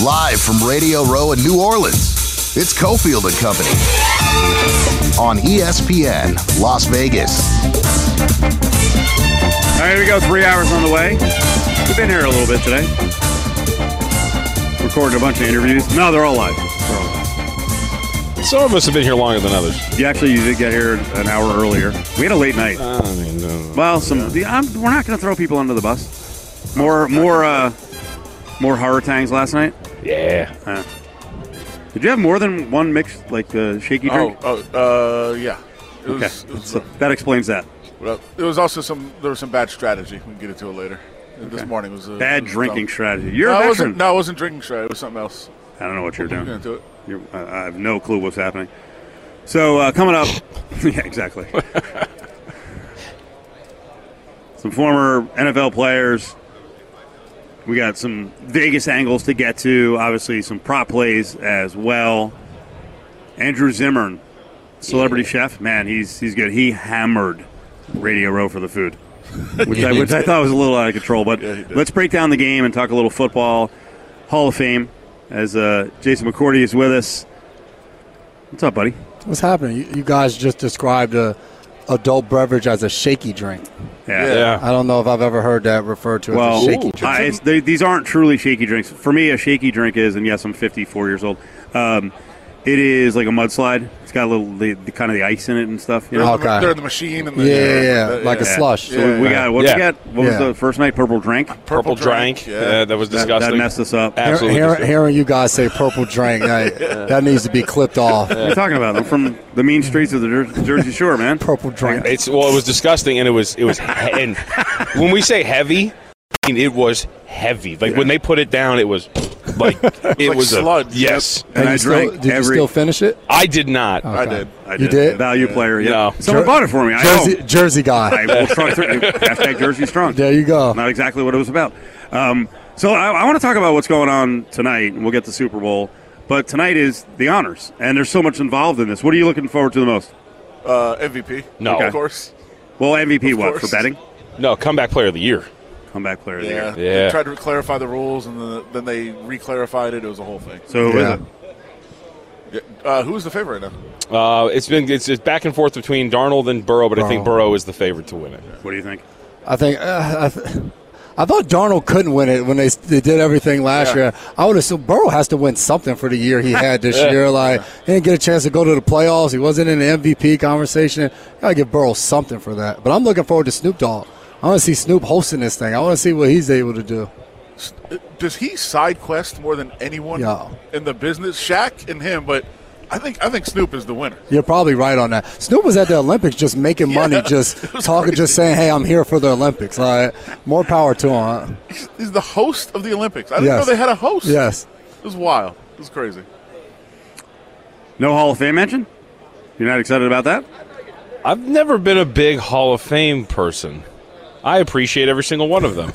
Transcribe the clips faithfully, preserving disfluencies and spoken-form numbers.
Live from Radio Row in New Orleans, it's Cofield and Company on E S P N Las Vegas. All right, here we go. Three hours on the way. We've been here a little bit today. Recording a bunch of interviews. No, they're all live. They're all live. Some of us have been here longer than others. You actually, you did get here an hour earlier. We had a late night. I mean, no. Well, some. I'm, we're not going to throw people under the bus. More, more, uh, more horror tangs last night. Yeah. Uh, did you have more than one mixed, like uh, shaky drink? Oh, oh uh, yeah. It Okay, was, it was, so that explains that. well, there was also some. There was some bad strategy. We can get into it later. This Okay. morning was a Bad was drinking dumb. strategy. You're no, a it veteran. wasn't, no, it wasn't drinking strategy. It was something else. I don't know what you're We'll doing. get into it. You're, I I have no clue what's happening. So uh, coming up, yeah, exactly. Some former N F L players. We got some Vegas angles to get to. Obviously, some prop plays as well. Andrew Zimmern, celebrity yeah. chef. Man, he's he's good. He hammered Radio Row for the food, which I which I thought was a little out of control. But yeah, let's break down the game and talk a little football. Hall of Fame, as uh, Jason McCourty is with us. What's up, buddy? What's happening? You, you guys just described a adult beverage as a shaky drink. Yeah. Yeah. I don't know if I've ever heard that referred to Well, as a shaky I, drink. it's, they, these aren't truly shaky drinks. For me, a shaky drink is, and yes, I'm fifty-four years old. Um, it is like a mudslide. It's got a little, the, the kind of the ice in it and stuff. You know? Okay. They're in the machine. And the, Yeah, yeah, yeah, the- like a slush. So we, we got what Yeah. we got. What Yeah. was the first night? Purple drink. Purple drank. Yeah. Yeah, that was That, disgusting. that messed us up. Hear- Absolutely. hear- disgusting. hearing you guys say purple drink, that, that needs to be clipped off. What are you talking about? I'm from the mean streets of the Jer- Jersey Shore, man. Purple drink. It's well, it was disgusting, and it was it was. He- and when we say heavy, I mean, it was heavy. Like when they put it down, it was like it like was sludge. a yes. And And I you still, drank did you every. still finish it? I did not. I Okay. did. I You did? Value player. Yeah. No. Someone Jer- bought it for me. I Jersey, know. Jersey guy. I will strong through. Hashtag Jersey strong. There you go. Not exactly what it was about. Um, so I, I want to talk about what's going on tonight, and we'll get to Super Bowl. But tonight is the honors, and there's so much involved in this. What are you looking forward to the most? Uh, M V P. No. Of course. Well, M V P Of what, course. for betting? No, comeback player of the year. Comeback player of the Yeah. year. Yeah. They tried to clarify the rules, and the, then they re-clarified it. It was a whole thing. So who is Yeah. it? Yeah. Uh, who's the favorite now? Uh, it's been it's, it's back and forth between Darnold and Burrow, but I think Burrow. Burrow is the favorite to win it. What do you think? I think uh, I, th- I thought Darnold couldn't win it when they, they did everything last Yeah. year. I would assume Burrow has to win something for the year he had this Yeah. year. Like he didn't get a chance to go to the playoffs. He wasn't in the M V P conversation. Gotta give Burrow something for that. But I'm looking forward to Snoop Dogg. I want to see Snoop hosting this thing. I want to see what he's able to do. Does he side quest more than anyone Yeah. in the business? Shaq and him, but I think I think Snoop is the winner. You're probably right on that. Snoop was at the Olympics just making money, just talking, just saying, "Hey, I'm here for the Olympics." Like, more power to him. He's, he's the host of the Olympics. I didn't Yes. know they had a host. Yes. It was wild. It was crazy. No Hall of Fame mention? You're not excited about that? I've never been a big Hall of Fame person. I appreciate every single one of them.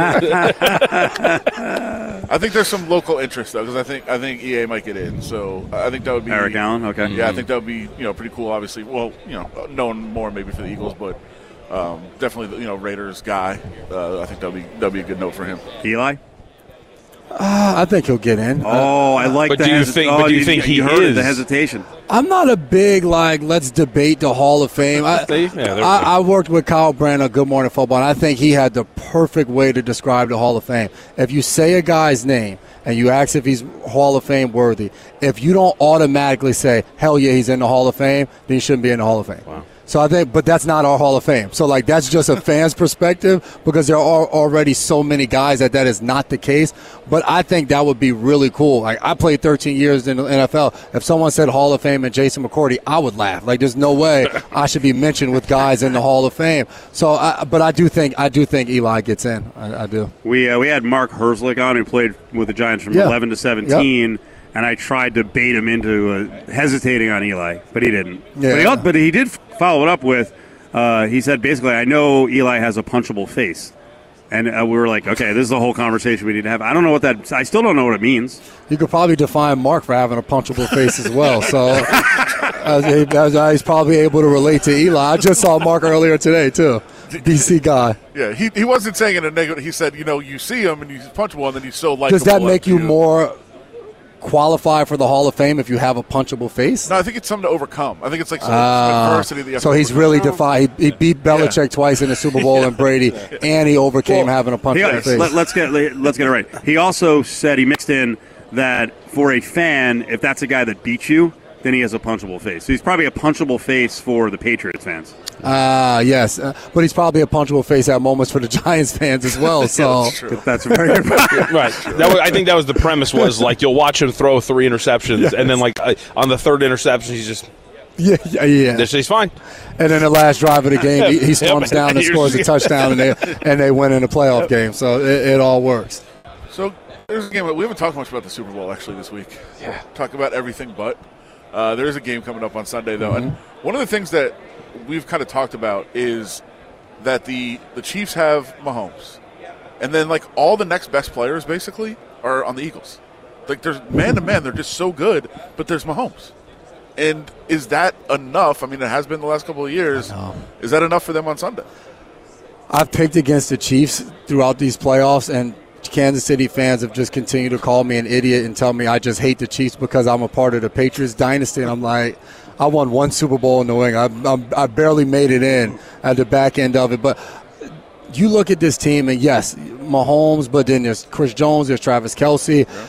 I think there's some local interest though, because I think I think E A might get in. So I think that would be Eric Allen? Okay. Yeah, I think that would be you know pretty cool. Obviously, well, you know, known more maybe for the Eagles, but um, definitely the, you know Raiders guy. Uh, I think that'd be that'd be a good note for him. Eli? Uh, I think he'll get in. Oh, I like But the do you hesi- think- oh, but do you think he you heard it, is? the hesitation. I'm not a big, like, let's debate the Hall of Fame. I, They- yeah, they're- I, I worked with Kyle Brandt on Good Morning Football, and I think he had the perfect way to describe the Hall of Fame. If you say a guy's name and you ask if he's Hall of Fame worthy, if you don't automatically say, hell yeah, he's in the Hall of Fame, then he shouldn't be in the Hall of Fame. Wow. So I think, but that's not our Hall of Fame. So like that's just a fan's perspective because there are already so many guys that that is not the case. But I think that would be really cool. Like I played thirteen years in the N F L. If someone said Hall of Fame and Jason McCourty, I would laugh. Like there's no way I should be mentioned with guys in the Hall of Fame. So, I, but I do think I do think Eli gets in. I, I do. We uh, we had Mark Herzlich on, who played with the Giants from Yeah. eleven to seventeen, and I tried to bait him into uh, hesitating on Eli, but he didn't. Yeah. But, he, al- but he did follow it up with, uh, he said basically, I know Eli has a punchable face. And uh, we were like, okay, this is the whole conversation we need to have. I don't know what that, I still don't know what it means. You could probably define Mark for having a punchable face as well. So uh, he- uh, he's probably able to relate to Eli. I just saw Mark earlier today too. D C guy. Yeah, he he wasn't saying it in a negative. He said, you know, you see him and he's punchable, and then he's so likable. Does that make you and- more qualify for the Hall of Fame if you have a punchable face? No, I think it's something to overcome. I think it's like some Uh, adversity that you have so to he's overcome. really defied. He, he beat Belichick Yeah. twice in the Super Bowl and Brady, and he overcame Well, having a punchable he- face. Let, let's get let's get it right. He also said he mixed in that for a fan, if that's a guy that beats you, then he has a punchable face. So he's probably a punchable face for the Patriots fans. Ah, yes. Uh, but he's probably a punchable face at moments for the Giants fans as well. So That's true. That's a very good point. Right. That was, I think that was the premise. Was like you'll watch him throw three interceptions, and then like uh, on the third interception, he's just yeah, yeah, yeah. this he's fine. And then the last drive of the game, he, he storms Yeah, down and scores a touchdown, and they and they win in the playoff game. So it, it all works. So there's a game. We haven't talked much about the Super Bowl actually this week. Yeah. Talk about everything but. Uh, there is a game coming up on Sunday though, Mm-hmm. and one of the things that we've kind of talked about is that the the Chiefs have Mahomes, and then like all the next best players basically are on the Eagles. Like there's man to man, they're just so good, but there's Mahomes. And is that enough? I mean, it has been the last couple of years. Is that enough for them on Sunday? I've picked against the Chiefs throughout these playoffs, and Kansas City fans have just continued to call me an idiot and tell me I just hate the Chiefs because I'm a part of the Patriots dynasty. And I'm like, I won one Super Bowl in New England. I, I'm, I barely made it in at the back end of it. But you look at this team, and yes, Mahomes, but then there's Chris Jones, there's Travis Kelce. Yeah.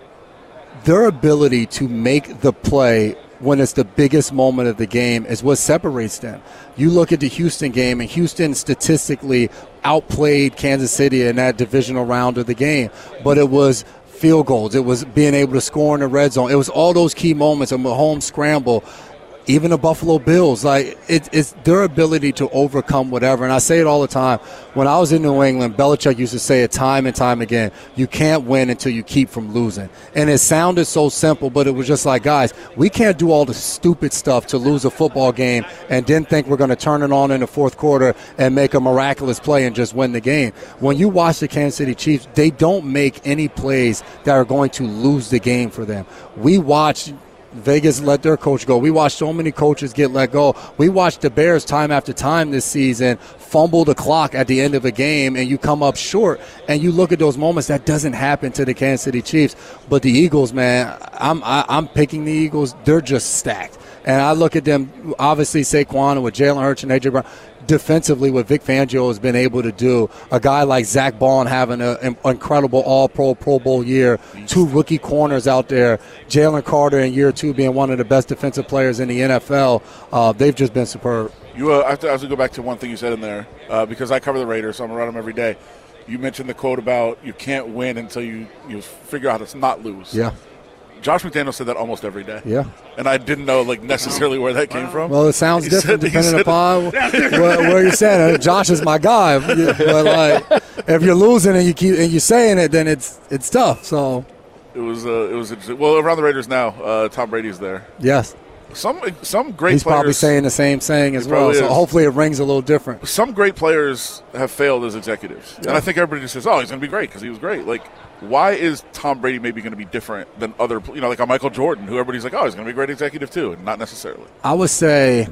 Their ability to make the play when it's the biggest moment of the game is what separates them. You look at the Houston game, and Houston statistically outplayed Kansas City in that divisional round of the game. But it was field goals. It was being able to score in the red zone. It was all those key moments, a Mahomes scramble. Even the Buffalo Bills, like it, it's their ability to overcome whatever. And I say it all the time. When I was in New England, Belichick used to say it time and time again, you can't win until you keep from losing. And it sounded so simple, but it was just like, guys, we can't do all the stupid stuff to lose a football game and then think we're going to turn it on in the fourth quarter and make a miraculous play and just win the game. When you watch the Kansas City Chiefs, they don't make any plays that are going to lose the game for them. We watch Vegas let their coach go. We watched so many coaches get let go. We watched the Bears time after time this season fumble the clock at the end of a game, and you come up short, and you look at those moments. That doesn't happen to the Kansas City Chiefs. But the Eagles, man, I'm I, I'm picking the Eagles. They're just stacked. And I look at them, obviously Saquon and with Jalen Hurts and A J Brown. Defensively, what Vic Fangio has been able to do, a guy like Zach Bond having an incredible all-pro, Pro Bowl year, two rookie corners out there, Jalen Carter in year two being one of the best defensive players in the N F L, uh, they've just been superb. You uh, I have to, I have to go back to one thing you said in there, uh, because I cover the Raiders, so I'm around them every day. You mentioned the quote about you can't win until you, you figure out how to not lose. Yeah. Josh McDaniels said that almost every day. Yeah. And I didn't know like necessarily where that came from. Well, it sounds He different said- he depending said- upon where, where you're saying it. Josh is my guy. But like, if you're losing and you keep and you're saying it, then it's it's tough. So It was uh, it was interesting. Well, around the Raiders now, uh, Tom Brady's there. yes, Some some great he's players. probably saying the same thing as He well. probably So is. hopefully it rings a little different. Some great players have failed as executives, and I think everybody just says, "Oh, he's going to be great because he was great." Like, why is Tom Brady maybe going to be different than other, you know, like a Michael Jordan, who everybody's like, "Oh, he's going to be a great executive too," and not necessarily. I would say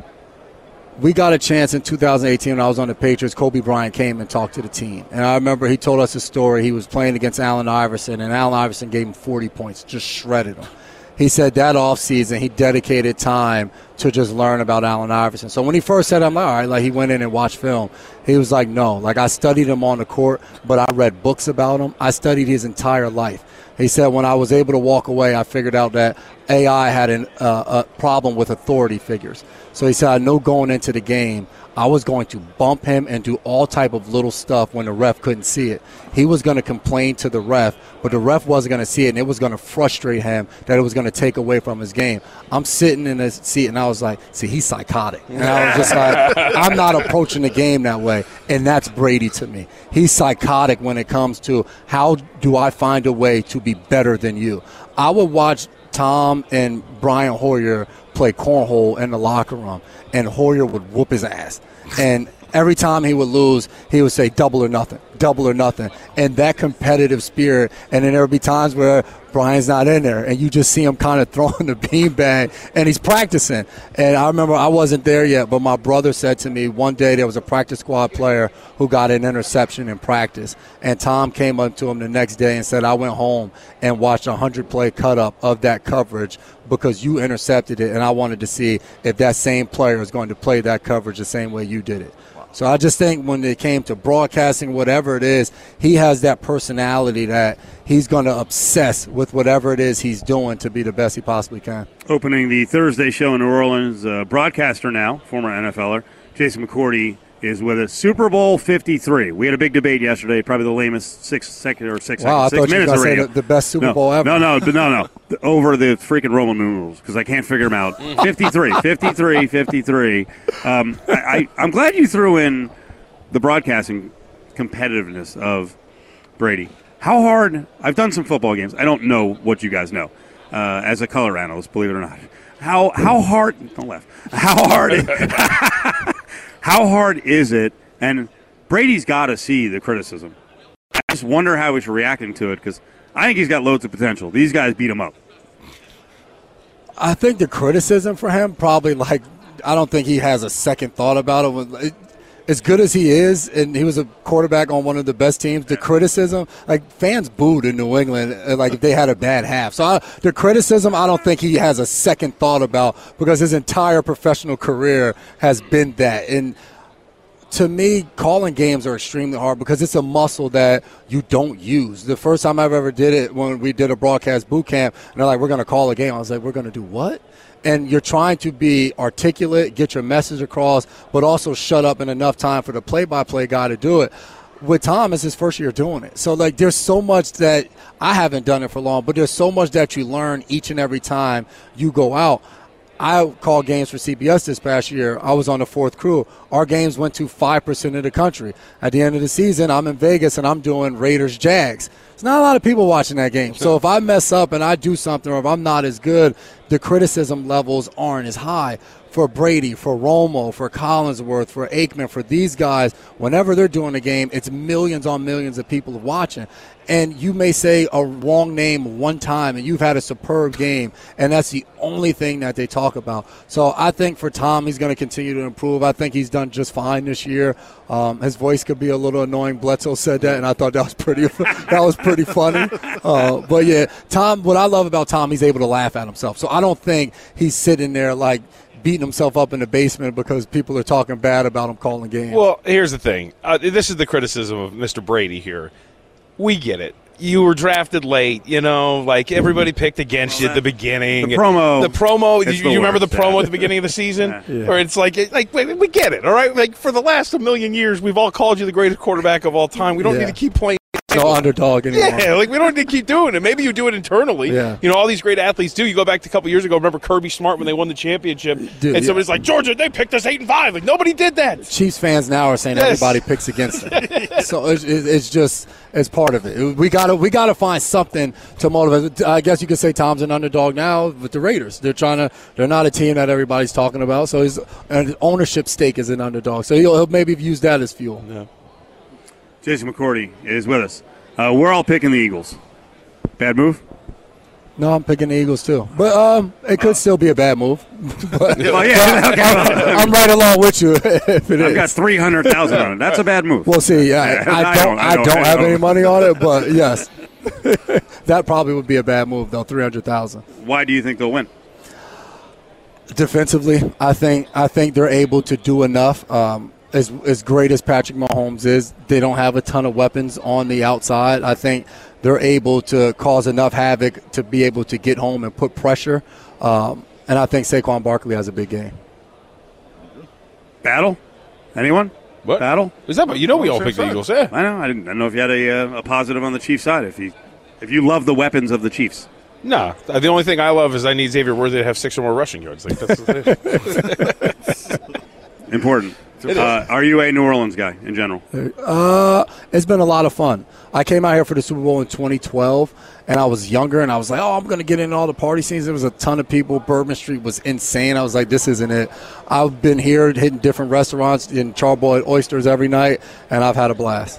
we got a chance in two thousand eighteen when I was on the Patriots. Kobe Bryant came and talked to the team. And I remember he told us a story. He was playing against Allen Iverson, and Allen Iverson gave him forty points, just shredded him. He said that offseason he dedicated time to just learn about Allen Iverson. So when he first said, I'm like, all right, like he went in and watched film. He was like, no, like I studied him on the court, but I read books about him. I studied his entire life. He said when I was able to walk away, I figured out that A I had an, uh, a problem with authority figures. So he said, I know going into the game, I was going to bump him and do all type of little stuff when the ref couldn't see it. He was going to complain to the ref, but the ref wasn't going to see it, and it was going to frustrate him that it was going to take away from his game. I'm sitting in his seat, and I was like, see, he's psychotic. And I was just like, I'm not approaching the game that way, and that's Brady to me. He's psychotic when it comes to how do I find a way to be better than you. I would watch Tom and Brian Hoyer play cornhole in the locker room, and Hoyer would whoop his ass. And every time he would lose, he would say double or nothing, double or nothing. and that competitive spirit. And then there will be times where Brian's not in there, and you just see him kind of throwing the beanbag, and he's practicing. And I remember I wasn't there yet, but my brother said to me one day there was a practice squad player who got an interception in practice, and Tom came up to him the next day and said, I went home and watched a hundred-play cut-up of that coverage because you intercepted it, and I wanted to see if that same player is going to play that coverage the same way you did it. So I just think when it came to broadcasting, whatever it is, he has that personality that he's going to obsess with whatever it is he's doing to be the best he possibly can. Opening the Thursday show in New Orleans, uh, broadcaster now, former N F L er, Jason McCourty is with us. Super Bowl fifty-three. We had a big debate yesterday, probably the lamest six second or six wow, seconds, six I thought minutes you of were going radio. to say the, the best Super no, Bowl ever. No, no, no, no. Over the freaking Roman numerals because I can't figure them out. fifty-three, fifty-three, fifty-three. Um, I, I, I'm glad you threw in the broadcasting competitiveness of Brady. How hard – I've done some football games. I don't know what you guys know uh, as a color analyst, believe it or not. How how hard – don't laugh. How hard – how hard is it? And Brady's got to see the criticism. I just wonder how he's reacting to it because I think he's got loads of potential. These guys beat him up. I think the criticism for him probably like – I don't think he has a second thought about it. it As good as he is, and he was a quarterback on one of the best teams, the criticism, like fans booed in New England, like if they had a bad half. So I, the criticism, I don't think he has a second thought about because his entire professional career has been that. And to me, calling games are extremely hard because it's a muscle that you don't use. The first time I've ever did it when we did a broadcast boot camp, and they're like, we're going to call a game. I was like, we're going to do what? And you're trying to be articulate, get your message across, but also shut up in enough time for the play-by-play guy to do it. With Tom, it's his first year doing it. So, like, there's so much that I haven't done it for long, but there's so much that you learn each and every time you go out. I called games for C B S this past year. I was on the fourth crew. Our games went to five percent of the country. At the end of the season, I'm in Vegas, and I'm doing Raiders-Jags. There's not a lot of people watching that game. So if I mess up and I do something or if I'm not as good, the criticism levels aren't as high. For Brady, for Romo, for Collinsworth, for Aikman, for these guys, whenever they're doing a game, it's millions on millions of people watching. And you may say a wrong name one time, and you've had a superb game, and that's the only thing that they talk about. So I think for Tom, he's going to continue to improve. I think he's done just fine this year. Um, his voice could be a little annoying. Bledsoe said that, and I thought that was pretty that was pretty funny. Uh, but, yeah, Tom, what I love about Tom, he's able to laugh at himself. So I don't think he's sitting there like – beating himself up in the basement because people are talking bad about him calling games. Well, here's the thing. Uh, this is the criticism of Mister Brady here. We get it. You were drafted late, you know, like everybody picked against you at the beginning. The promo. The promo. You, the you remember the worst, promo yeah. at the beginning of the season? Yeah. Yeah. Or it's like, like we, we get it, all right? Like for the last a million years, we've all called you the greatest quarterback of all time. We don't Yeah. need to keep playing. No underdog anymore. Yeah, like we don't need to keep doing it. Maybe you do it internally. Yeah. You know, all these great athletes do. You go back to a couple years ago. Remember Kirby Smart when they won the championship, Dude, and somebody's yeah. like, Georgia, they picked us eight and five. Like nobody did that. Chiefs fans now are saying Yes. everybody picks against them. So it's, it's just it's part of it. We gotta we gotta find something to motivate. I guess you could say Tom's an underdog now with the Raiders. They're trying to. They're not a team that everybody's talking about. So his an ownership stake is an underdog. So he'll, he'll maybe use that as fuel. Yeah. Jason McCourty is with us. Uh, we're all picking the Eagles. Bad move? No, I'm picking the Eagles too. But um, it could still be a bad move. But Well, yeah. Okay. I'm right along with you. If it I've is. got three hundred thousand on it. That's a bad move. We'll see. Yeah, I, I don't. I don't have any money on it, but yes, that probably would be a bad move though. Three hundred thousand. Why do you think they'll win? Defensively, I think I think they're able to do enough. Um, as as great as Patrick Mahomes is, they don't have a ton of weapons on the outside. I think they're able to cause enough havoc to be able to get home and put pressure. Um, and I think Saquon Barkley has a big game. Battle? Anyone? What? Battle? Is that? You know, we all picked the Eagles. Yeah. I know. I didn't, I didn't know if you had a, uh, a positive on the Chiefs side. If you if you love the weapons of the Chiefs. No, the only thing I love is I need Xavier Worthy to have six or more rushing yards. Like that's Important. It Uh, are you a New Orleans guy in general? Uh, it's been a lot of fun. I came out here for the Super Bowl in twenty twelve, and I was younger, and I was like, oh, I'm going to get into all the party scenes. There was a ton of people. Bourbon Street was insane. I was like, this isn't it. I've been here hitting different restaurants in Charboiled oysters every night, and I've had a blast.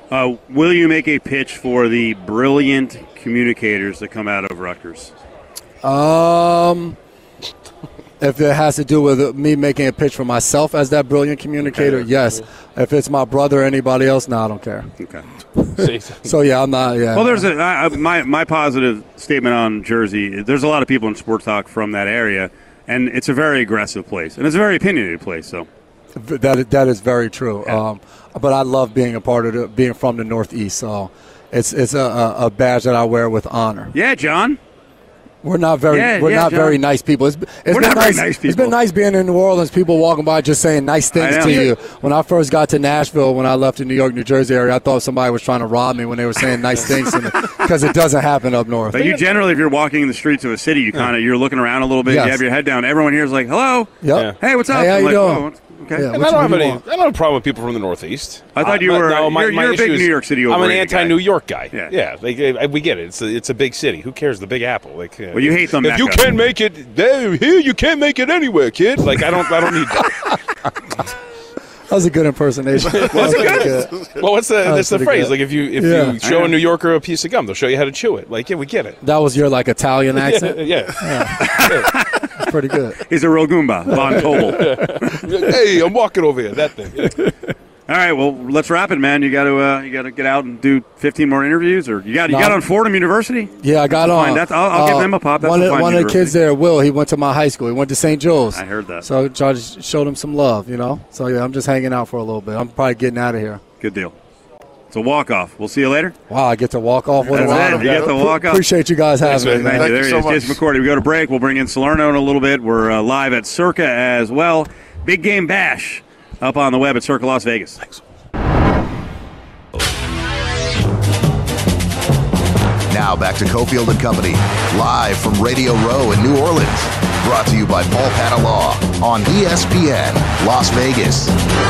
Uh, will you make a pitch for the brilliant communicators that come out of Rutgers? Um, if it has to do with me making a pitch for myself as that brilliant communicator, Okay. yes. If it's my brother or anybody else, no, I don't care. Okay. So, yeah, I'm not, yeah. Well, there's a I, I- my my positive statement on Jersey. There's a lot of people in sports talk from that area, and it's a very aggressive place, and it's a very opinionated place. So That that is very true. Yeah. Um, but I love being a part of the, being from the Northeast. So it's it's a, a, a badge that I wear with honor. yeah, John. We're not very Yeah, we're yeah, not John. very nice people. It's, it's We're been not very nice, nice It's people. been nice being in New Orleans. People walking by just saying nice things I know. to you. When I first got to Nashville, when I left the New York, New Jersey area, I thought somebody was trying to rob me when they were saying nice things to me because it doesn't happen up north. But you generally, if you're walking in the streets of a city, you kind of you're looking around a little bit. Yes. You have your head down. Everyone here is like, "Hello, Yep. hey, what's up?" Hey, how I'm you like, doing? "Oh, what's- okay. Yeah. And What I don't you have any. want? I don't have a problem with people from the Northeast. I thought you Uh, were- No, my, you're- my you're a big issue is New York City I'm an overrated guy. anti-New York guy. Yeah. yeah like, uh, we get it. It's a, it's a big city. Who cares? The Big Apple. Like, uh, Well, you hate the If you Mecca. can't make it there, here, you can't make it anywhere, kid. Like, I don't. I don't need that. That was a good impersonation. That was pretty good. Well, what's the? That's the pretty phrase. good. Like, if you if Yeah. you show a New Yorker a piece of gum, they'll show you how to chew it. Like, yeah, we get it. That was your like Italian accent. Yeah. That's pretty good. He's a real Goomba, Von Tobel. Hey, I'm walking over here. That thing. All right, well, let's wrap it, man. You got to uh, you got to get out and do fifteen more interviews, or you got you No, got I'm- on Fordham University. Yeah, I got on. fine. That's- I'll- I'll give them a pop. That's one a of, fine one of the university. kids there, Will, he went to my high school. He went to Saint Joe's. I heard that. So tried to show him some love, you know. So yeah, I'm just hanging out for a little bit. I'm probably getting out of here. Good deal. It's a walk off. We'll see you later. Wow, I get to walk off with That's a lot it. of You get the walk off. Appreciate you guys having man. me, man. Thank, Thank you. you There so he is, much. Jason McCourty. We go to break. We'll bring in Salerno in a little bit. We're uh, live at Circa as well. Big Game Bash up on the web at Circa Las Vegas. Thanks. Now back to Cofield and Company, live from Radio Row in New Orleans. Brought to you by Paul Padalaw on E S P N Las Vegas.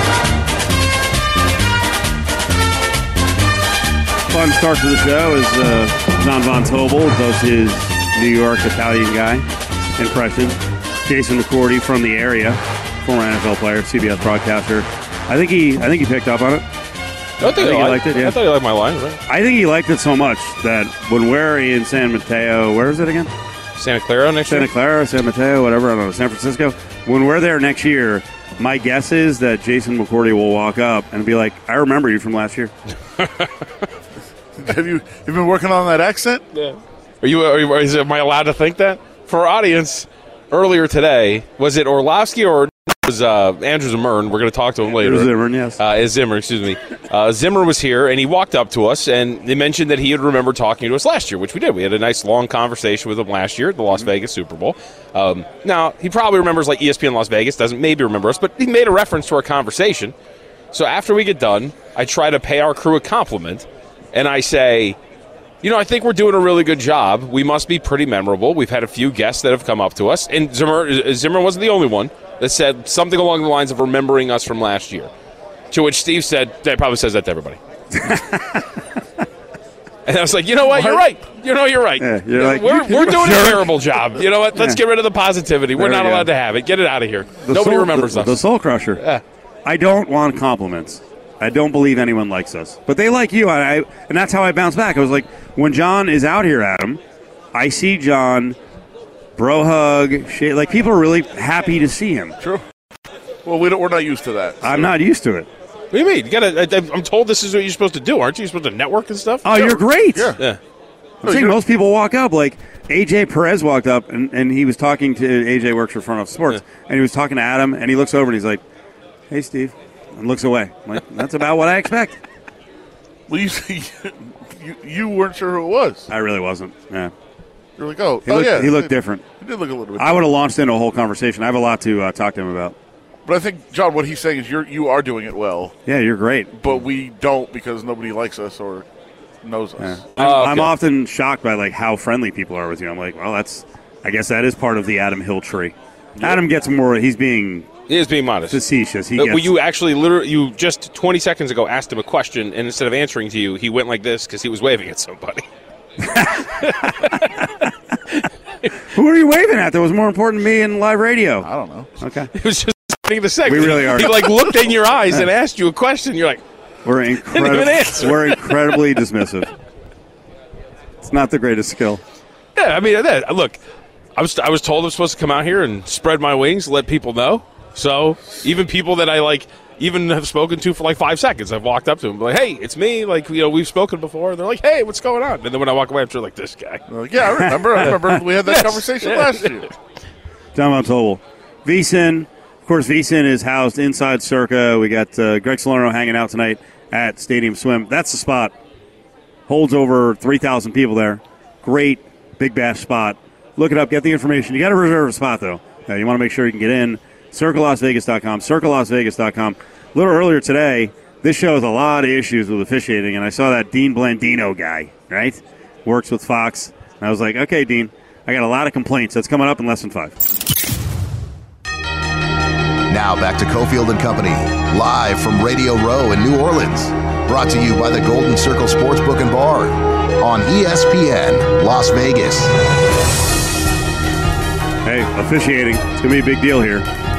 Fun start to the show is uh, John Von Tobel does his New York Italian guy impression. Jason McCourty from the area, former N F L player, C B S broadcaster. I think he, I think he picked up on it. I think, he I liked it, yeah. I thought he liked my line. Right? I think he liked it so much that when we're in San Mateo, where is it again? Santa Clara next Santa year. Clara, San Mateo, whatever, I don't know, San Francisco. When we're there next year, my guess is that Jason McCourty will walk up and be like, I remember you from last year. Have you you've been working on that accent? Yeah. Are you? Are you is, am I allowed to think that? For our audience, earlier today, was it Orlovsky or was uh, Andrew Zimmern? We're going to talk to him later. It was Zimmern, yes. Uh, is Zimmer, excuse me. Uh, Zimmer was here, and he walked up to us, and they mentioned that he had remembered talking to us last year, which we did. We had a nice long conversation with him last year at the Las Vegas Super Bowl. Um, now, he probably remembers like E S P N Las Vegas, doesn't maybe remember us, but he made a reference to our conversation. So after we get done, I try to pay our crew a compliment, and I say, you know, I think we're doing a really good job. We must be pretty memorable. We've had a few guests that have come up to us, and Zimmer, Zimmer wasn't the only one that said something along the lines of remembering us from last year. To which Steve said, that probably says that to everybody. And I was like, you know what? You're right. You know, you're right. Yeah, you're like, we're you- we're doing a jerk. terrible job. You know what? Let's Yeah. get rid of the positivity. We're There we not go. allowed to have it. Get it out of here. The Nobody soul- remembers the, us. The Soul Crusher. Yeah. I don't want compliments. I don't believe anyone likes us. But they like you, and, I, and that's how I bounce back. I was like, when John is out here, Adam, I see John, bro hug, shit. Like, people are really happy to see him. True. Well, we don't, we're not used to that. I'm not used to it. What do you mean? You gotta, I, I'm told this is what you're supposed to do, aren't you? You're supposed to network and stuff? Oh, you're great. Yeah. Yeah. I'm saying most people walk up. Like, A J Perez walked up, and, and he was talking to, A J works for Front Office Sports, and he was talking to Adam, and he looks over, and he's like, hey, Steve, and looks away. I'm like, that's about what I expect. Well, you, you you weren't sure who it was. I really wasn't. Yeah. You're like, oh, He oh looked, yeah. he looked it- different. He did look a little bit. I would have launched into a whole conversation. I have a lot to uh, talk to him about. But I think, John, what he's saying is you're you are doing it well, Yeah, you're great. but we don't because nobody likes us or knows us. Yeah. I'm, Oh, okay. I'm often shocked by like how friendly people are with you. I'm like, well, that's. I guess that is part of the Adam Hill tree. Adam gets more. He's being He is being modest. facetious. He Uh, gets, well, you actually literally, you just twenty seconds ago asked him a question, and instead of answering to you, he went like this because he was waving at somebody. Who are you waving at? That was more important to me in live radio. I don't know. Okay. He was just starting the segment. We really are. He like looked in your eyes and asked you a question. You're like, We're incredible. We're incredibly dismissive. It's not the greatest skill. Yeah, I mean, that, look, I was I was told I'm supposed to come out here and spread my wings, let people know. So even people that I like, even have spoken to for like five seconds, I've walked up to them, like, "Hey, it's me." Like, you know, we've spoken before. And they're like, "Hey, what's going on?" And then when I walk away, I'm sure like this guy. Like, yeah, I remember. I remember we had that yes, conversation yeah. last year. John Montoble. VSiN, of course, VSiN is housed inside Circa. We got uh, Greg Salerno hanging out tonight at Stadium Swim. That's the spot. Holds over three thousand people there. Great Big Bash spot. Look it up. Get the information. You got to reserve a spot, though. Uh, you want to make sure you can get in. Circa Las Vegas dot com. Circa Las Vegas dot com. A little earlier today, this show has a lot of issues with officiating, and I saw that Dean Blandino guy, right? Works with Fox. And I was like, okay, Dean, I got a lot of complaints. That's coming up in less than five. Now back to Cofield and Company, live from Radio Row in New Orleans. Brought to you by the Golden Circle Sportsbook and Bar on E S P N Las Vegas. Hey, officiating. It's going to be a big deal here.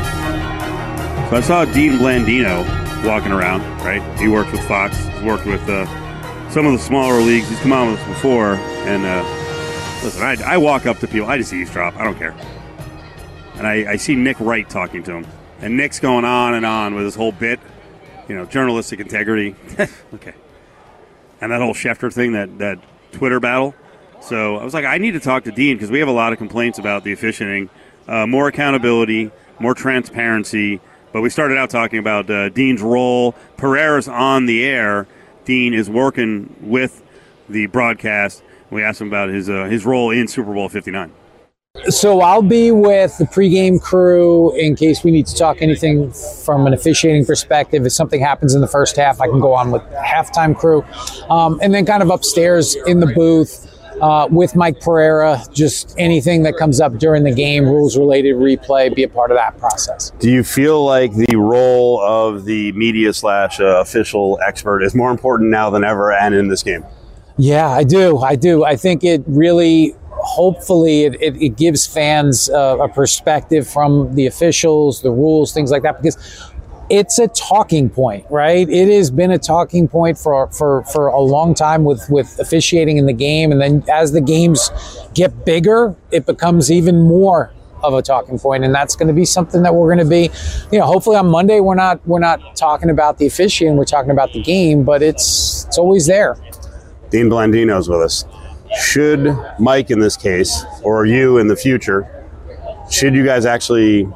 So I saw Dean Blandino walking around, right? He works with Fox. He's worked with uh, some of the smaller leagues. He's come on with us before. And uh, listen, I, I walk up to people. I just eavesdrop. I don't care. And I, I see Nick Wright talking to him. And Nick's going on and on with his whole bit, you know, journalistic integrity. Okay. And that whole Schefter thing, that, that Twitter battle. So I was like, I need to talk to Dean because we have a lot of complaints about the officiating. Uh, more accountability, more transparency. But we started out talking about uh, Dean's role. Pereira's on the air. Dean is working with the broadcast. We asked him about his uh, his role in Super Bowl fifty-nine. So I'll be with the pregame crew in case we need to talk anything from an officiating perspective. If something happens in the first half, I can go on with the halftime crew. Um, and then kind of upstairs in the booth uh, with Mike Pereira, just anything that comes up during the game, rules-related replay, be a part of that process. Do you feel like the role of the media slash uh, official expert is more important now than ever and in this game? Yeah, I do. I do. I think it really... Hopefully it, it, it gives fans uh, a perspective from the officials, the rules, things like that, because it's a talking point, right? It has been a talking point for for, for a long time with, with officiating in the game. And then as the games get bigger, it becomes even more of a talking point. And that's going to be something that we're going to be, you know, hopefully on Monday, we're not we're not talking about the officiating, we're talking about the game, but it's it's always there. Dean Blandino's with us. Should Mike in this case, or you in the future, should you guys actually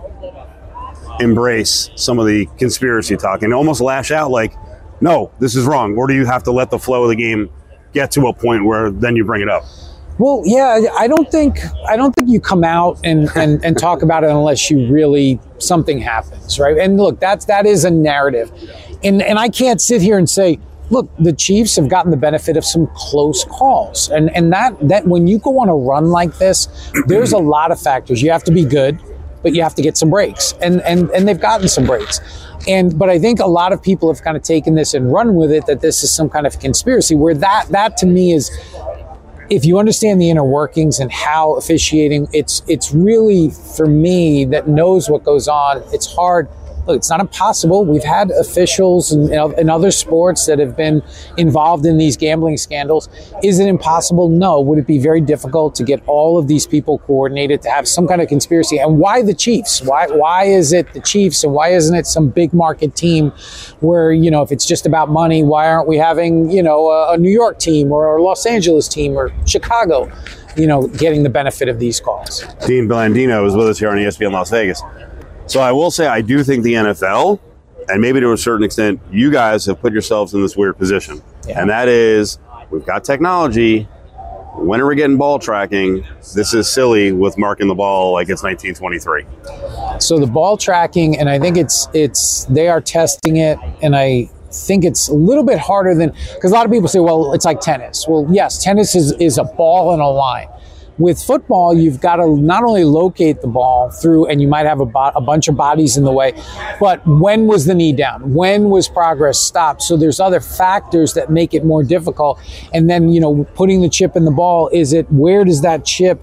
embrace some of the conspiracy talk and almost lash out like, no, this is wrong? Or do you have to let the flow of the game get to a point where then you bring it up? Well, yeah, I don't think I don't think you come out and, and, and talk about it unless you really, something happens, right? And look, that's, that is a narrative. And, and I can't sit here and say, look, the Chiefs have gotten the benefit of some close calls. And and that, that when you go on a run like this, there's a lot of factors. You have to be good, but you have to get some breaks. And and and they've gotten some breaks. And but I think a lot of people have kind of taken this and run with it, that this is some kind of conspiracy, where that that to me is, if you understand the inner workings and how officiating, it's it's really, for me, that knows what goes on, it's hard. Look, it's not impossible. We've had officials in, in other sports that have been involved in these gambling scandals. Is it impossible? No. Would it be very difficult to get all of these people coordinated to have some kind of conspiracy? And why the Chiefs? Why why is it the Chiefs, and why isn't it some big market team where, you know, if it's just about money, why aren't we having, you know, a, a New York team or a Los Angeles team or Chicago, you know, getting the benefit of these calls? Dean Blandino is with us here on E S P N Las Vegas. So I will say I do think the N F L, and maybe to a certain extent, you guys have put yourselves in this weird position. Yeah. And that is, we've got technology. When are we getting ball tracking? This is silly with marking the ball like it's nineteen twenty-three. So the ball tracking, and I think it's it's they are testing it, and I think it's a little bit harder than, because a lot of people say, well, it's like tennis. Well, yes, tennis is, is a ball and a line. With football, you've got to not only locate the ball through, and you might have a, bo- a bunch of bodies in the way, but when was the knee down? When was progress stopped? So there's other factors that make it more difficult. And then, you know, putting the chip in the ball, is it, where does that chip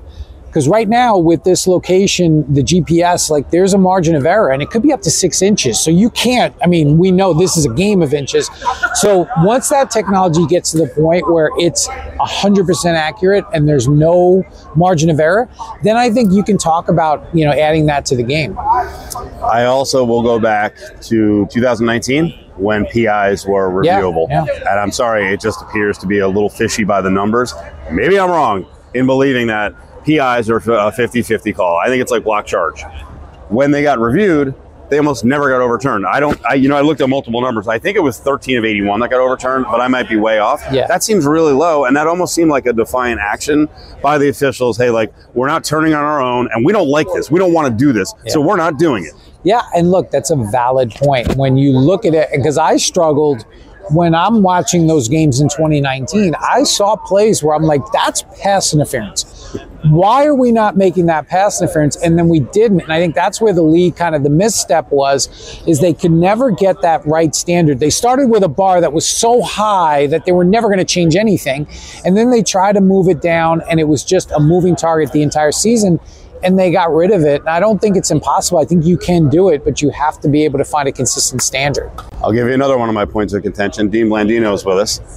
Because right now with this location, the G P S, like there's a margin of error and it could be up to six inches. So you can't, I mean, we know this is a game of inches. So once that technology gets to the point where it's one hundred percent accurate and there's no margin of error, then I think you can talk about, you know, adding that to the game. I also will go back to two thousand nineteen when P Is were reviewable. Yeah, yeah. And I'm sorry, it just appears to be a little fishy by the numbers. Maybe I'm wrong in believing that P Is are a fifty-fifty call. I think it's like block charge. When they got reviewed, they almost never got overturned. I don't, I, you know, I looked at multiple numbers. I think it was thirteen of eighty-one that got overturned, but I might be way off. Yeah. That seems really low, and that almost seemed like a defiant action by the officials. Hey, like, we're not turning on our own, and we don't like this. We don't want to do this, Yeah. so we're not doing it. Yeah, and look, that's a valid point. When you look at it, because I struggled when I'm watching those games in twenty nineteen, I saw plays where I'm like, that's pass interference. Why are we not making that pass interference? And then we didn't. And I think that's where the league kind of the misstep was, is they could never get that right standard. They started with a bar that was so high that they were never going to change anything. And then they tried to move it down, and it was just a moving target the entire season. And they got rid of it. And I don't think it's impossible. I think you can do it, but you have to be able to find a consistent standard. I'll give you another one of my points of contention. Dean Blandino is with us.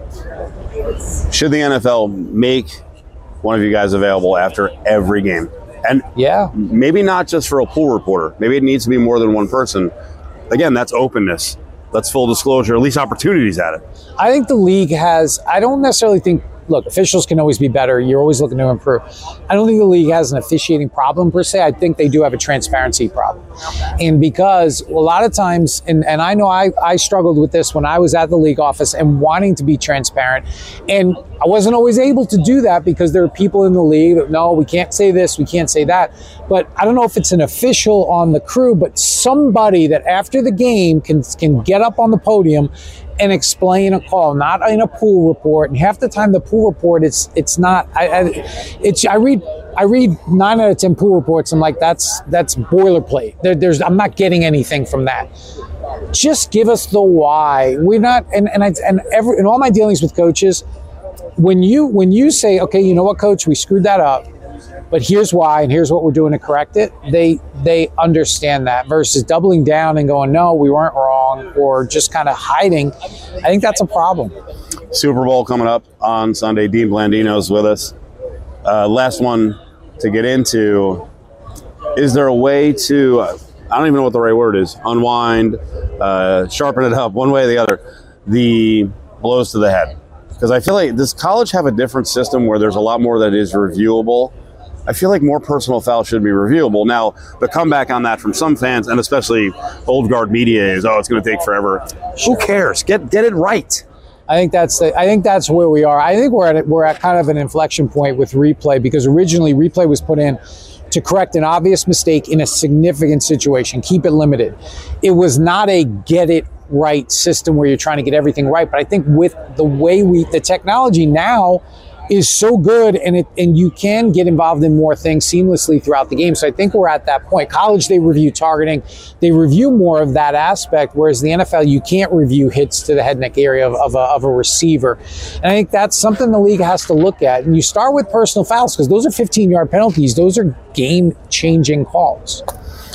Should the N F L make one of you guys available after every game? And Yeah. maybe not just for a pool reporter. Maybe it needs to be more than one person. Again, that's openness. That's full disclosure, at least opportunities at it. I think the league has, I don't necessarily think, look, officials can always be better. You're always looking to improve. I don't think the league has an officiating problem per se. I think they do have a transparency problem. And because a lot of times, and, and I know I, I struggled with this when I was at the league office and wanting to be transparent. And I wasn't always able to do that because there are people in the league that, no, we can't say this, we can't say that. But I don't know if it's an official on the crew, but somebody that after the game can can get up on the podium and explain a call, not in a pool report. And half the time, the pool report, it's it's not. I, I it's I read I read nine out of ten pool reports. I'm like, that's that's boilerplate. There, there's I'm not getting anything from that. Just give us the why. We're not. And and I, and every in all my dealings with coaches, when you when you say, okay, you know what, coach, we screwed that up, but here's why, and here's what we're doing to correct it. They they understand that versus doubling down and going, no, we weren't wrong, or just kind of hiding. I think that's a problem. Super Bowl coming up on Sunday. Dean Blandino's with us. Uh, last one to get into. Is there a way to, uh, I don't even know what the right word is, unwind, uh, sharpen it up, one way or the other, the blows to the head? Because I feel like, does college have a different system where there's a lot more that is reviewable? I feel like more personal fouls should be reviewable. Now, the comeback on that from some fans, and especially old guard media, is, oh, it's going to take forever. Who cares? Get get it right. I think that's the, I think that's where we are. I think we're at we're at kind of an inflection point with replay, because originally replay was put in to correct an obvious mistake in a significant situation, keep it limited. It was not a get it right system where you're trying to get everything right. But I think with the way we, the technology now is so good, and it and you can get involved in more things seamlessly throughout the game. So I think we're at that point. College, they review targeting, they review more of that aspect, whereas the N F L, you can't review hits to the head neck area of, of, a, of a receiver. And I think that's something the league has to look at. And you start with personal fouls, because those are fifteen-yard penalties. Those are game-changing calls.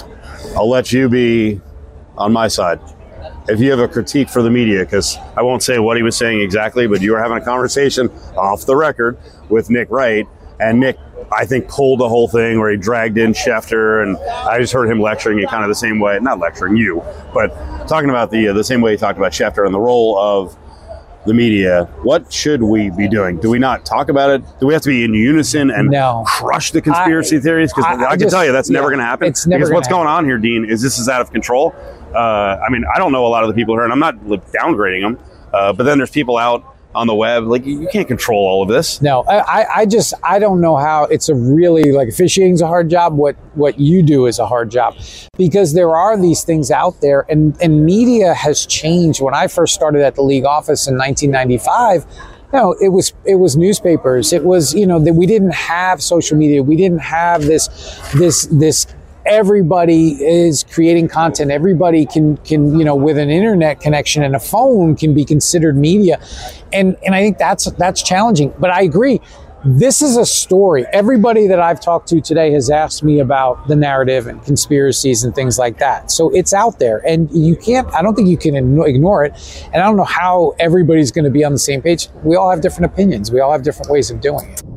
I'll let you be on my side. If you have a critique for the media, because I won't say what he was saying exactly, but you were having a conversation off the record with Nick Wright, and Nick, I think, pulled the whole thing where he dragged in Schefter, and I just heard him lecturing it kind of the same way, not lecturing you, but talking about the uh, the same way he talked about Schefter and the role of the media. What should we be doing? Do we not talk about it? Do we have to be in unison and no. crush the conspiracy I, theories? Because I, I, I can just, tell you that's yeah, never going to happen. It's never because what's happen. going on here, Dean, is this is out of control. Uh, I mean, I don't know a lot of the people here, and I'm not downgrading them, uh, but then there's people out on the web. Like, you, you can't control all of this. No, I, I just, I don't know how. It's a really, like, officiating's a hard job. What what you do is a hard job, because there are these things out there, and, and media has changed. When I first started at the league office in nineteen ninety-five, you know, it was it was newspapers. It was, you know, that we didn't have social media. We didn't have this this this. Everybody is creating content. Everybody can, can, you know, with an internet connection and a phone, can be considered media. And and I think that's that's challenging. But I agree. This is a story. Everybody that I've talked to today has asked me about the narrative and conspiracies and things like that. So it's out there, and you can't, I don't think you can ignore it. And I don't know how everybody's going to be on the same page. We all have different opinions. We all have different ways of doing it.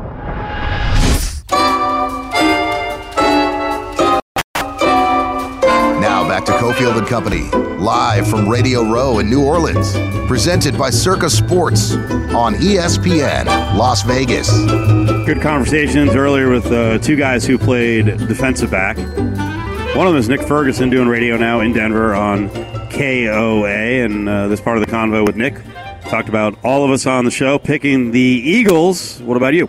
Now back to Cofield and Company, live from Radio Row in New Orleans. Presented by Circa Sports on E S P N Las Vegas. Good conversations earlier with uh, two guys who played defensive back. One of them is Nick Ferguson, doing radio now in Denver on K O A. And uh, this part of the convo with Nick talked about all of us on the show picking the Eagles. What about you?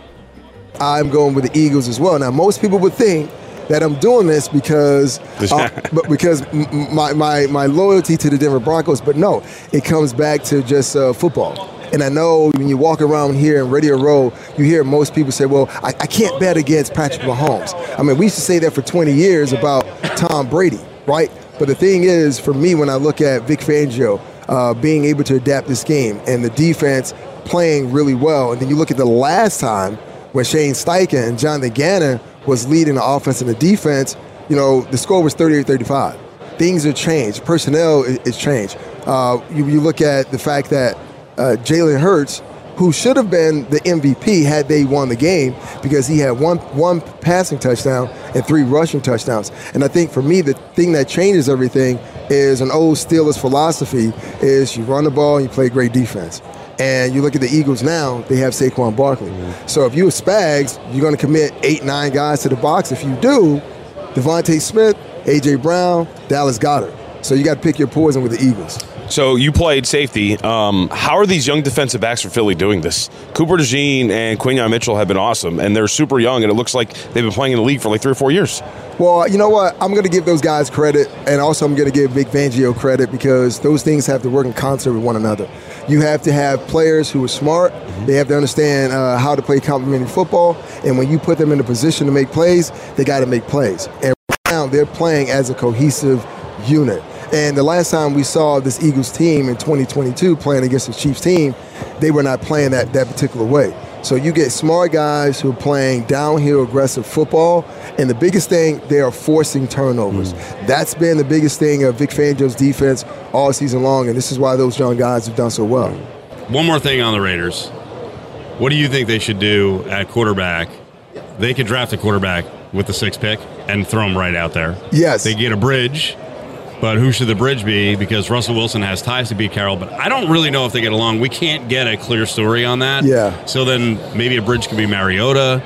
I'm going with the Eagles as well. Now, most people would think that I'm doing this because uh, but because m- my, my my loyalty to the Denver Broncos, but no, it comes back to just uh, football. And I know when you walk around here in Radio Row, you hear most people say, well, I, I can't bet against Patrick Mahomes. I mean, we used to say that for twenty years about Tom Brady, right? But the thing is, for me, when I look at Vic Fangio uh, being able to adapt this game and the defense playing really well, and then you look at the last time when Shane Steichen and Jonathan Gannon was leading the offense and the defense, you know, the score was thirty-eight thirty-five. Things have changed. Personnel is changed. Uh, you, you look at the fact that uh, Jalen Hurts, who should have been the M V P had they won the game, because he had one one passing touchdown and three rushing touchdowns. And I think for me, the thing that changes everything is an old Steelers philosophy is you run the ball and you play great defense. And you look at the Eagles now, they have Saquon Barkley. Mm-hmm. So if you're Spags, you're going to commit eight, nine guys to the box. If you do, Devontae Smith, A J Brown, Dallas Goedert. So you got to pick your poison with the Eagles. So you played safety. Um, how are these young defensive backs for Philly doing this? Cooper DeJean and Quinyon Mitchell have been awesome, and they're super young, and it looks like they've been playing in the league for like three or four years. Well, you know what? I'm going to give those guys credit, and also I'm going to give Vic Fangio credit, because those things have to work in concert with one another. You have to have players who are smart. Mm-hmm. They have to understand uh, how to play complementary football, and when you put them in a position to make plays, they got to make plays. And right now they're playing as a cohesive unit. And the last time we saw this Eagles team in twenty twenty-two playing against the Chiefs team, they were not playing that, that particular way. So you get smart guys who are playing downhill aggressive football, and the biggest thing, they are forcing turnovers. Mm. That's been the biggest thing of Vic Fangio's defense all season long, and this is why those young guys have done so well. One more thing on the Raiders. What do you think they should do at quarterback? They could draft a quarterback with the sixth pick and throw him right out there. Yes. They get a bridge. But who should the bridge be? Because Russell Wilson has ties to Pete Carroll, but I don't really know if they get along. We can't get a clear story on that. Yeah. So then maybe a bridge could be Mariota.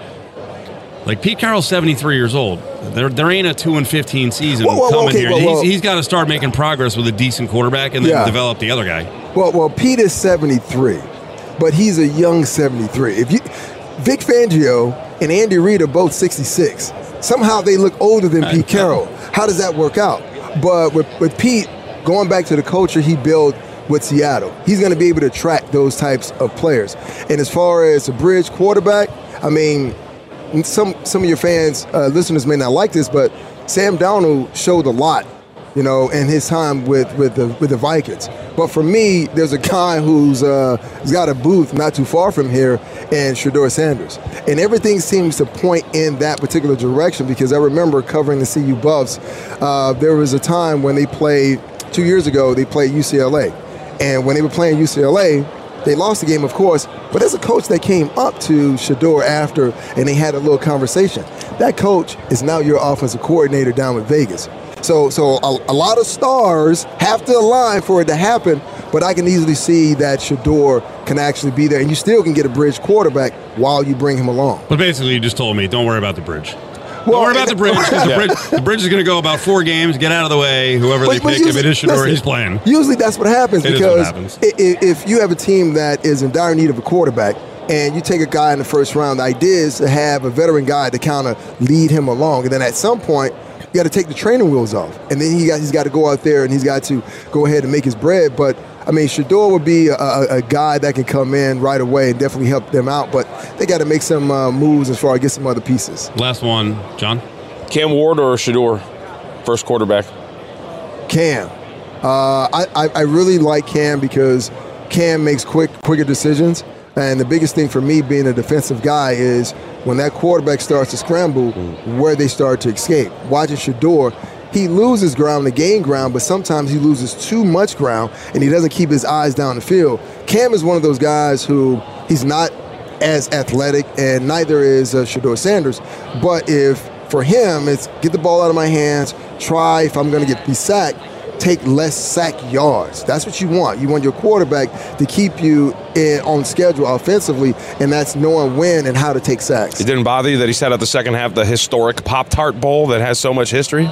Like, Pete Carroll's seventy-three years old. There, there ain't a two and fifteen season whoa, whoa, coming okay, here. whoa, whoa. He's, he's got to start making progress with a decent quarterback and then yeah. develop the other guy. Well, well, Pete is seventy-three, but he's a young seventy-three. If you, Vic Fangio and Andy Reid are both sixty-six. Somehow they look older than Pete Carroll. How does that work out? But with, with Pete, going back to the culture he built with Seattle, he's going to be able to attract those types of players. And as far as a bridge quarterback, I mean, some some of your fans, uh, listeners may not like this, but Sam Darnold showed a lot, you know, in his time with, with the with the Vikings. But for me, there's a guy who's uh, he's got a booth not too far from here, and Shedeur Sanders. And everything seems to point in that particular direction, because I remember covering the C U Buffs. Uh, there was a time when they played, two years ago, they played U C L A. And when they were playing U C L A, they lost the game, of course, but there's a coach that came up to Shedeur after, and they had a little conversation. That coach is now your offensive coordinator down in Vegas. So so a, a lot of stars have to align for it to happen, but I can easily see that Shedeur can actually be there, and you still can get a bridge quarterback while you bring him along. But basically, you just told me, don't worry about the bridge. Well, don't worry about the bridge, because the bridge, the bridge is going to go about four games, get out of the way, whoever but, they but pick, usually, if it is Shedeur, listen, he's playing. Usually that's what happens, it because is what happens. if you have a team that is in dire need of a quarterback, and you take a guy in the first round, the idea is to have a veteran guy to kind of lead him along, and then at some point, you got to take the training wheels off, and then he got, he's got to go out there and he's got to go ahead and make his bread. But I mean, Shedeur would be a, a, a guy that can come in right away and definitely help them out. But they got to make some uh, moves as far as get some other pieces. Last one, John. Cam Ward or Shedeur, first quarterback? Cam. Uh, I, I I really like Cam because Cam makes quick, quicker decisions. And the biggest thing for me being a defensive guy is when that quarterback starts to scramble, where they start to escape. Watching Shedeur, he loses ground to gain ground, but sometimes he loses too much ground and he doesn't keep his eyes down the field. Cam is one of those guys who he's not as athletic, and neither is uh, Shedeur Sanders. But if for him, it's get the ball out of my hands, try, if I'm going to get be sacked, take less sack yards. That's what you want. You want your quarterback to keep you in, on schedule offensively, and that's knowing when and how to take sacks. It didn't bother you that he said at the second half the historic Pop-Tart Bowl that has so much history?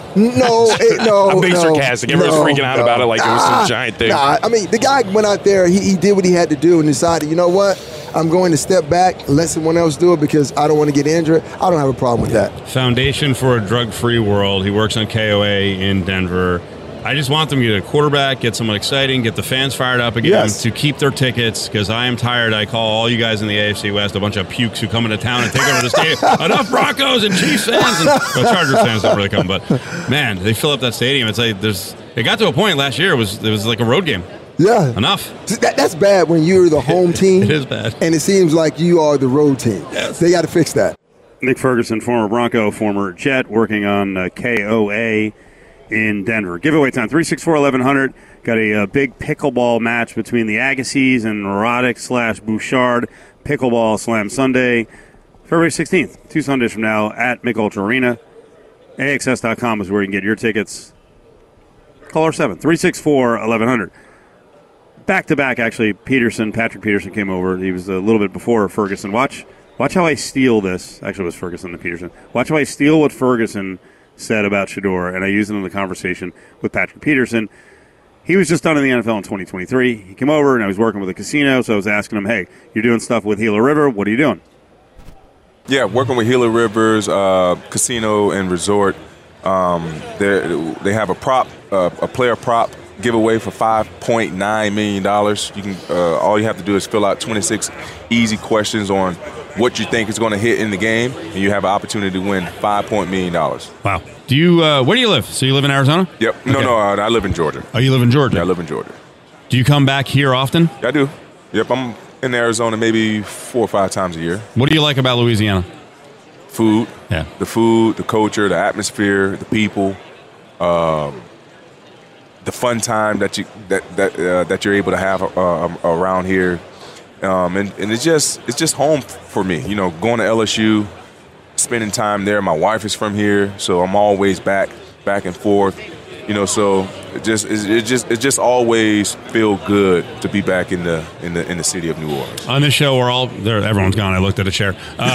No, it, no, I'm being no, sarcastic. Everyone's no, freaking out no. about it like it was some Nah, giant thing. Nah, I mean, the guy went out there, he, he did what he had to do and decided, you know what, I'm going to step back, let someone else do it because I don't want to get injured. I don't have a problem with that. Foundation for a Drug-Free World. He works on K O A in Denver. I just want them to get a quarterback, get someone exciting, get the fans fired up again, Yes. to keep their tickets, because I am tired. I call all you guys in the A F C West a bunch of pukes who come into town and take over the stadium. Enough Broncos and Chiefs fans. And, well, Chargers fans don't really come, but, man, they fill up that stadium. It's like there's. It got to a point last year, it was, it was like a road game. Yeah. Enough. That, that's bad when you're the home team. It is bad. And it seems like you are the road team. Yes. They got to fix that. Nick Ferguson, former Bronco, former Jet, working on uh, K O A in Denver. Giveaway time, three six four, eleven hundred. Got a, uh big pickleball match between the Agassiz and Roddick slash Bouchard. Pickleball Slam Sunday, February sixteenth, two Sundays from now at Mick Ultra Arena. A X S dot com is where you can get your tickets. Call our seven, three six four, eleven hundred. Back-to-back, actually, Peterson, Patrick Peterson came over. He was a little bit before Ferguson. Watch watch how I steal this. Actually, it was Ferguson and Peterson. Watch how I steal what Ferguson said about Shedeur, and I used it in the conversation with Patrick Peterson. He was just done in the N F L in twenty twenty-three. He came over, and I was working with a casino, so I was asking him, hey, you're doing stuff with Gila River. What are you doing? Yeah, working with Gila Rivers uh, Casino and Resort. Um, they have a prop, uh, a player prop giveaway for five point nine million dollars. You can uh, all you have to do is fill out twenty-six easy questions on what you think is going to hit in the game, and you have an opportunity to win five point million dollars. Wow. Do you? Uh, where do you live? So you live in Arizona? Yep. No, Okay. no. Uh, I live in Georgia. Oh, you live in Georgia? Yeah, I live in Georgia. Do you come back here often? I do. Yep. I'm in Arizona maybe four or five times a year. What do you like about Louisiana? Food. Yeah. The food, the culture, the atmosphere, the people, um, the fun time that you that that uh, that you're able to have uh, around here, um, and and it's just it's just home for me. You know, going to L S U, spending time there. My wife is from here, so I'm always back back and forth. You know, so it just it just it just always feel good to be back in the in the in the city of New Orleans. On this show, we're all there. Everyone's gone. I looked at a chair.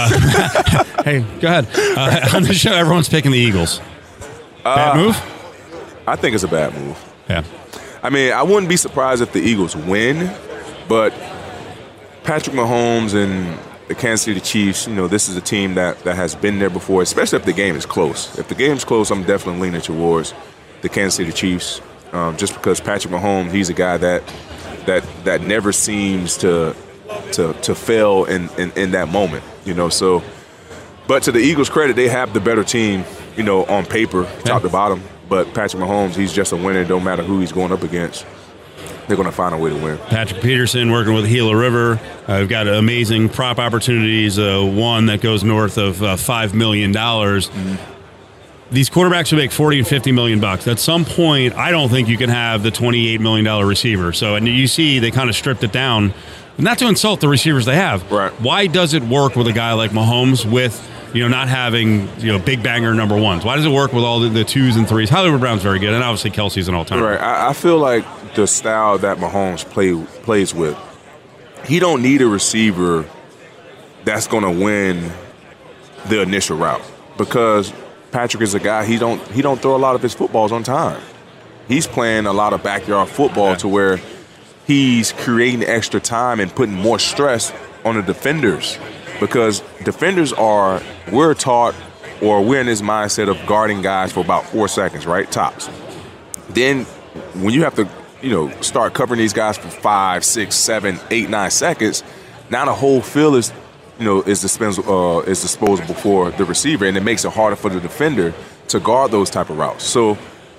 Uh, hey, go ahead. Uh, on this show, everyone's picking the Eagles. Bad Uh, move? I think it's a bad move. Yeah. I mean, I wouldn't be surprised if the Eagles win, but Patrick Mahomes and the Kansas City Chiefs, you know, this is a team that, that has been there before, especially if the game is close. If the game's close, I'm definitely leaning towards the Kansas City Chiefs, um, just because Patrick Mahomes, he's a guy that that that never seems to to to fail in, in, in that moment, you know. So, but to the Eagles' credit, they have the better team, you know, on paper, top to bottom. But Patrick Mahomes, he's just a winner. No matter who he's going up against, they're going to find a way to win. Patrick Peterson working with Gila River. Uh, we've got amazing prop opportunities. Uh, one that goes north of uh, five million dollars. Mm-hmm. These quarterbacks will make forty and fifty million bucks. At some point, I don't think you can have the twenty-eight million dollars receiver. So, and you see, they kind of stripped it down. Not to insult the receivers they have. Right. Why does it work with a guy like Mahomes with, you know, not having, you know, big banger number ones? Why does it work with all the, the twos and threes? Hollywood Brown's very good, and obviously Kelsey's an all-time. Right. I, I feel like the style that Mahomes play, plays with, he don't need a receiver that's going to win the initial route, because Patrick is a guy, he don't he don't throw a lot of his footballs on time. He's playing a lot of backyard football yeah. to where he's creating extra time and putting more stress on the defenders, because defenders are, we're taught, or we're in this mindset of guarding guys for about four seconds, right? Tops. Then when you have to, you know, start covering these guys for five, six, seven, eight, nine seconds, now the whole field is, you know, is disposable, uh, is disposable for the receiver, and it makes it harder for the defender to guard those type of routes. So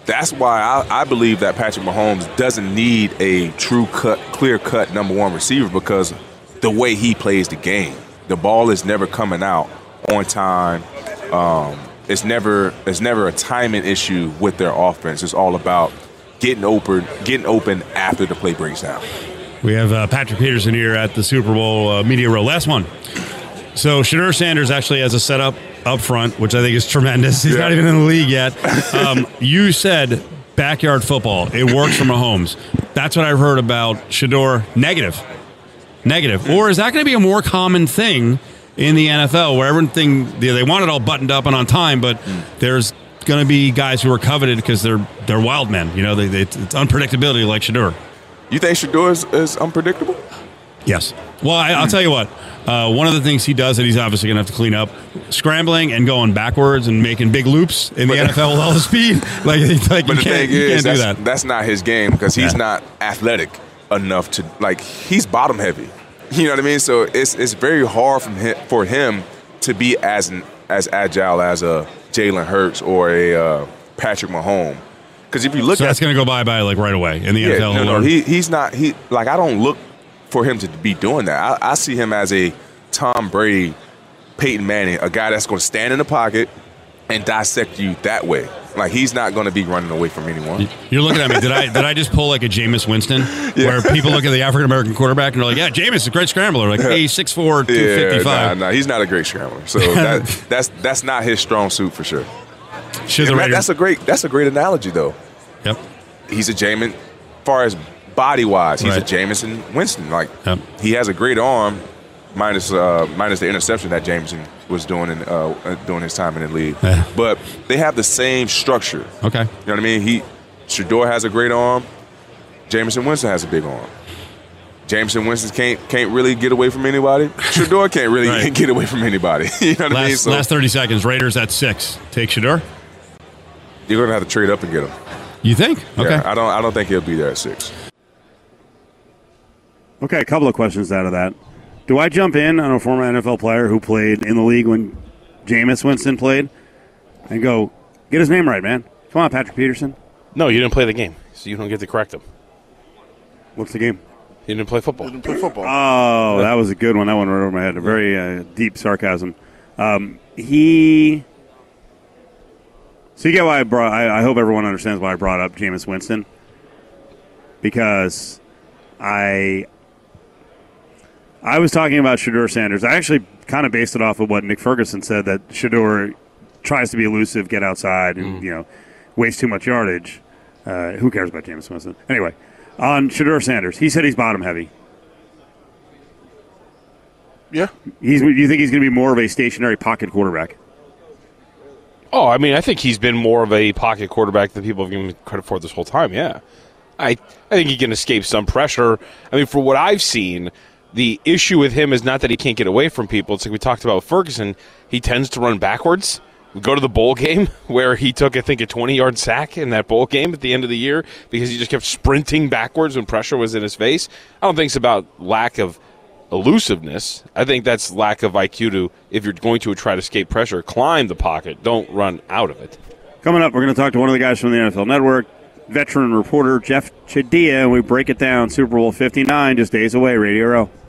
That's why I, I believe that Patrick Mahomes doesn't need a true cut, clear cut number one receiver because the way he plays the game, the ball is never coming out on time. Um, it's never it's never a timing issue with their offense. It's all about getting open, getting open after the play breaks down. We have uh, Patrick Peterson here at the Super Bowl uh, Media Row. Last one. So Shedeur Sanders actually has a setup up front, which I think is tremendous. He's yeah. not even in the league yet. Um, you said backyard football. It works for Mahomes. That's what I've heard about Shedeur. Negative. Negative. Or is that going to be a more common thing in the N F L where everything, they want it all buttoned up and on time, but there's going to be guys who are coveted because they're they're wild men. You know, they, they, it's unpredictability like Shedeur. You think Shedeur is, is unpredictable? Yes. Well, I, I'll tell you what. Uh, one of the things he does that he's obviously going to have to clean up, scrambling and going backwards and making big loops in the but, N F L with all the speed. Like, like but you the can't, thing you is, can't that's, do that. That's not his game because he's yeah. not athletic enough to, like, he's bottom heavy. You know what I mean? So it's it's very hard from him, for him to be as as agile as a Jalen Hurts or a uh, Patrick Mahomes. Because if you look so at that's going to go bye-bye like right away in the yeah, N F L. No, no, he, he's not. He like I don't look for him to be doing that. I, I see him as a Tom Brady, Peyton Manning, a guy that's going to stand in the pocket and dissect you that way. Like he's not going to be running away from anyone. You're looking at me. Did I did I just pull like a Jameis Winston, yeah. where people look at the African American quarterback and they're like, "Yeah, Jameis is a great scrambler." Like, hey, six four, two fifty-five. Yeah, nah, nah, he's not a great scrambler. So that, that's that's not his strong suit for sure. Should yeah, the that, that's a great that's a great analogy though. Yep. He's a Jameis, as far as body wise, he's right. a Jameson Winston. Like yep. he has a great arm, minus uh, minus the interception that Jameson was doing in uh, doing his time in the league. Yeah. But they have the same structure. Okay. You know what I mean? He Shedeur has a great arm. Jameson Winston has a big arm. Jameson Winston can't can't really get away from anybody. Shedeur can't really right. get away from anybody. You know what last, I mean? So last thirty seconds. Raiders at six. Take Shedeur. You're gonna have to trade up and get him. You think? Okay. Yeah, I don't. I don't think he'll be there at six. Okay, a couple of questions out of that. Do I jump in on a former N F L player who played in the league when Jameis Winston played and go, get his name right, man? Come on, Patrick Peterson. No, you didn't play the game, so you don't get to correct him. What's the game? You didn't play football. You didn't play football. Oh, that was a good one. That one right over my head. A very uh, deep sarcasm. Um, he... So you get why I brought. I, I hope everyone understands why I brought up Jameis Winston, because I I was talking about Shedeur Sanders. I actually kind of based it off of what Nick Ferguson said, that Shedeur tries to be elusive, get outside, and mm. you know, waste too much yardage. Uh, who cares about Jameis Winston? Anyway, on Shedeur Sanders, he said he's bottom heavy. Yeah, he's. You think he's going to be more of a stationary pocket quarterback? Oh, I mean, I think he's been more of a pocket quarterback than people have given him credit for this whole time, yeah. I I think he can escape some pressure. I mean, for what I've seen, the issue with him is not that he can't get away from people. It's like we talked about with Ferguson. He tends to run backwards. We go to the bowl game where he took, I think, a twenty-yard sack in that bowl game at the end of the year because he just kept sprinting backwards when pressure was in his face. I don't think it's about lack of elusiveness. I think that's lack of I Q to, if you're going to try to escape pressure, climb the pocket, don't run out of it. Coming up, we're going to talk to one of the guys from the N F L Network, veteran reporter Jeff Chadiha, and we break it down. Super Bowl fifty-nine, just days away, Radio Row.